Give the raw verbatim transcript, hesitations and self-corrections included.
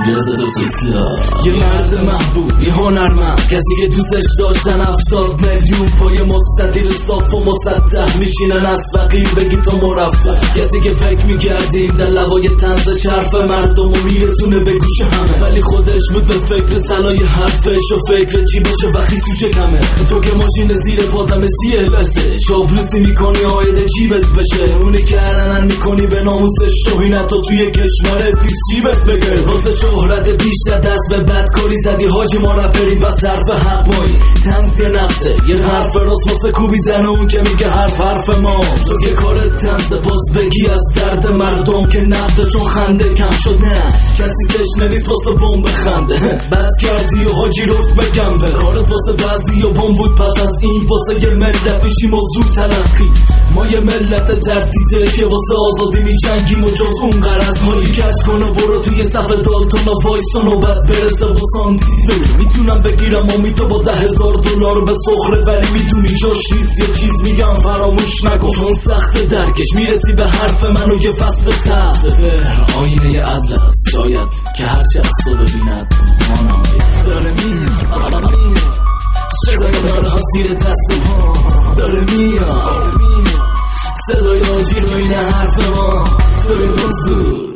لذت و تسلا. یه مرد محبوب، یه هنرمند، کسی که دوستش داشتن هفتاد میلیون پای مستطیل صاف و مسطح میشینن از فقیر بگی تو مرفه. کسی که فکر میکردیم در لوای طنزش حرف مردم و میرسونه به گوش همه، ولی خودش بود به فکر سلای حرفش و فکر چی باشه وقتی سوشه کمه. تو که ماشین زیر پاتم سیه بسه، چاپلوسی میکنی آید جیبت بشه، اونی که هرنن میکنی به ناموسش توهینت و توی کشورت نیست جیبت بگه. واسه شهرت بیشتر دست به بدکاری زدی حاجی، ما رپریم پس حرف حق مایی تنز یه نقطه، یه حرف راست واسه کوبی زنه اون که میگه حرف حرف ما. تو که کارت تنز باز بگی از درد مردم که نقده چون خنده کم شد، نه کسی تشنه نیست واسه بمب خنده. بد کردی و حاجی رک بگم به کارت واسه بعضی و بمب بود، پس از این واسه یه ملت میشی موضوع تلقی. ما یه ملت تردیده که واسه آزادی میجنگیم و جز اون قرض حاجی کج کنه برو توی صف دالتون و وایس و نوبت برسه و ساندی. میتونم بگیرم امیدو با ده هزار دلار به سخره، ولی میدونی جاش نیست. یه چیز میگم فراموش نکن چون سخت درکش، میرسی به حرف منو یه فصل سخت. سفر آینه عدل است شاید که هرچی از تو ببیند مانم داره میاد، صدای نالها زیر دست ما داره میاد، صدای آجی رو اینه حرف ما توی موضوع